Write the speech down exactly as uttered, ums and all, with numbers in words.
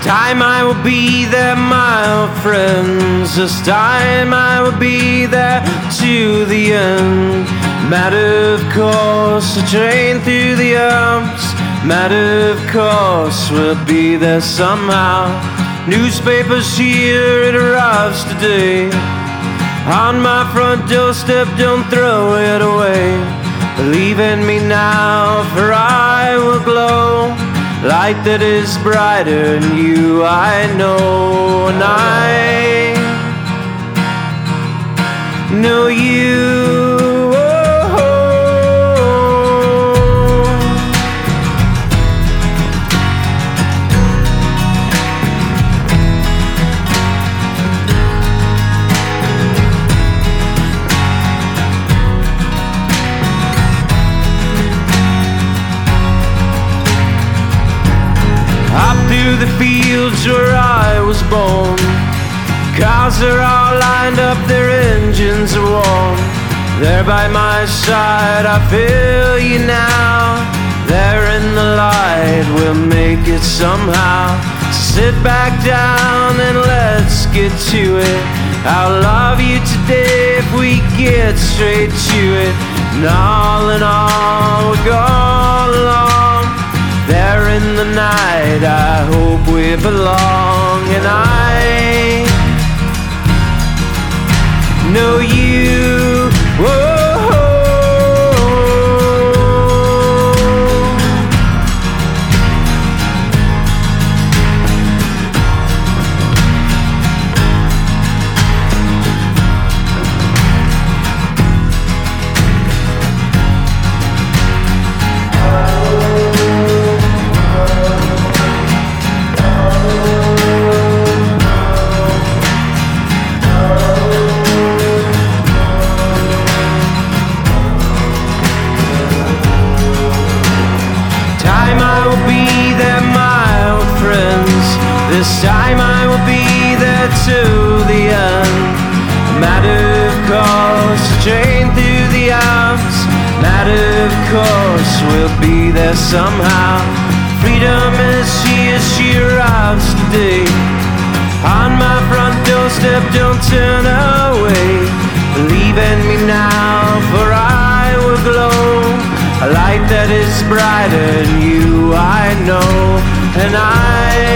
time I will be there, my old friends. This time I will be there to the end. Matter of course, a train through the Alps. Matter of course, we'll be there somehow. Newspapers here, it arrives today. On my front doorstep, don't throw it away. Believe in me now, for I will glow. Light that is brighter than you, I know. And I know you. Through the fields where I was born, cars are all lined up, their engines are warm. There by my side, I feel you now. There in the light, we'll make it somehow. Sit back down and let's get to it. I'll love you today if we get straight to it. And all in all, we'll go along. There in the night, I hope we belong. And I know you. Whoa. This time I will be there to the end. Matter of course, a train through the Alps. Matter of course, we'll be there somehow. Freedom is here, she arrives today. On my front doorstep, don't turn away. Believe in me now, for I will glow. A light that is brighter than you, I know. And I